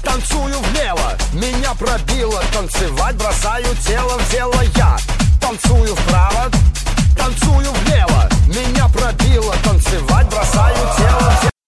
танцую влево, меня пробило. Танцевать бросаю тело в дело я. Танцую вправо, танцую влево, меня пробило. Танцевать бросаю тело в дело.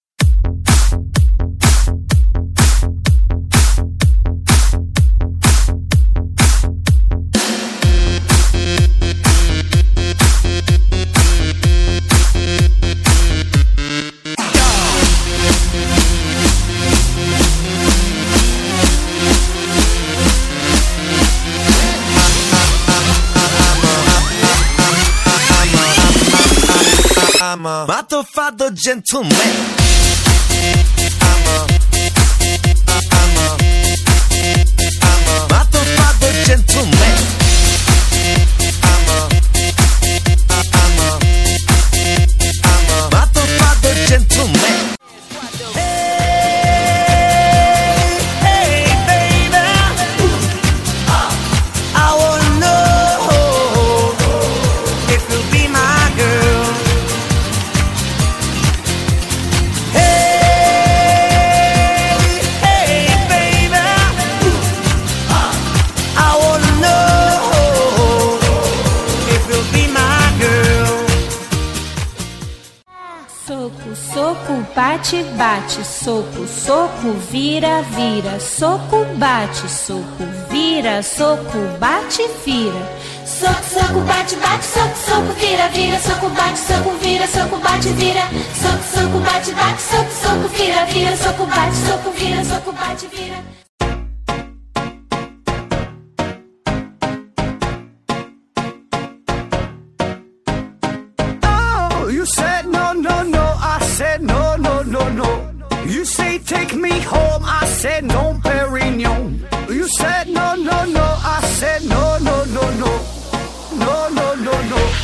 I'm a motherfucker gentleman. I'm a motherfucker gentleman. I'm a motherfucker gentleman. Hey, baby, I wanna know if you'll be my girl. Soco, soco, bate, bate, soco, soco, vira, vira, soco, bate, soco, vira, soco, bate, vira. Soco, soco, bate, bate, soco, soco, vira, vira, soco, bate, soco, vira, soco, bate, vira. Soco, soco, bate, bate, soco, soco, vira, vira, soco, bate, soco, vira, soco, bate, vira. You said no, no, no, I said no, no, no, no. You say take me home, I said no, Perignon. You said no, no, no, I said no, no, no, no. No, no, no, no.